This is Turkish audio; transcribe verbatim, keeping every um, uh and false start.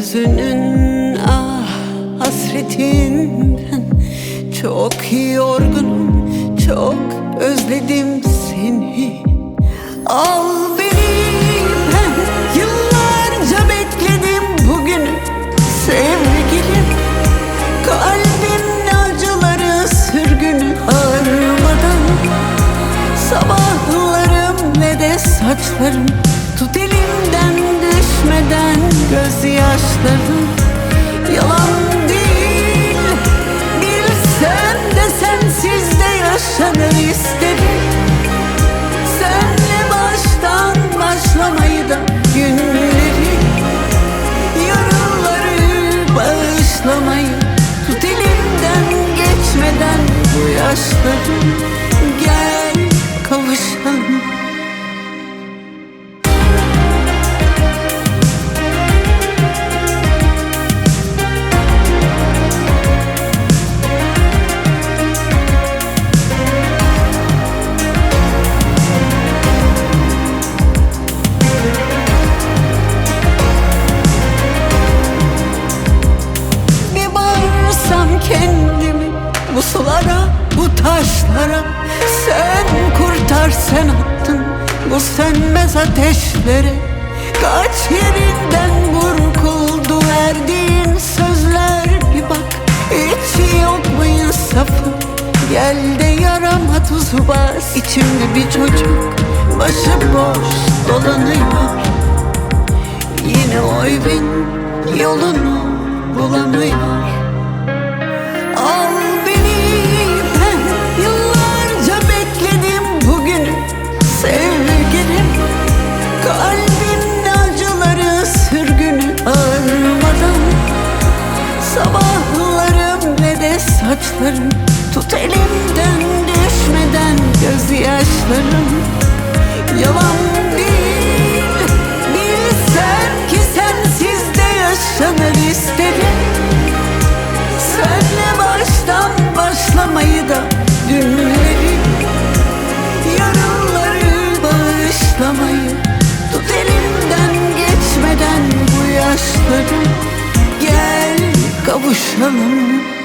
Hüzünün ah hasretinden çok yorgunum, çok özledim seni. Al beni, ben yıllarca bekledim bugünü sevgilim. Kalbimin acıları sürgünü ağrımadan, sabahlarım ve de saçlarım, tut elimden düşmeden gözyaşlarım. Yalan değil, bilsem de sensiz de yaşanır istedim. Senle baştan başlamayı da, günleri, yaraları bağışlamayı, tut elimden geçmeden bu yaşlarım. Gel kavuşalım. Kendimi bu sulara, bu taşlara, sen kurtar, sen attın bu sönmez ateşlere. Kaç yerinden burkuldu verdiğin sözler, bir bak hiç yok mu insafı? Gel de yarama tuzu bas. İçimde bir çocuk başıboş dolanıyor, yine o evin yolunu bulamıyor. Al beni, ben yıllarca bekledim bugünü sevgilim. Kalbimin acıları sürgünü ağrımadan, sabahlarım ve de saçlarım, tut elimden düşmeden gözyaşlarım. Yalan değil, bilsem ki sensiz de yaşanır isterim. Senle baştan başlamayı da, dünleri, yarınları bağışlamayı, tut elimden geçmeden bu yaşları. Gel kavuşalım.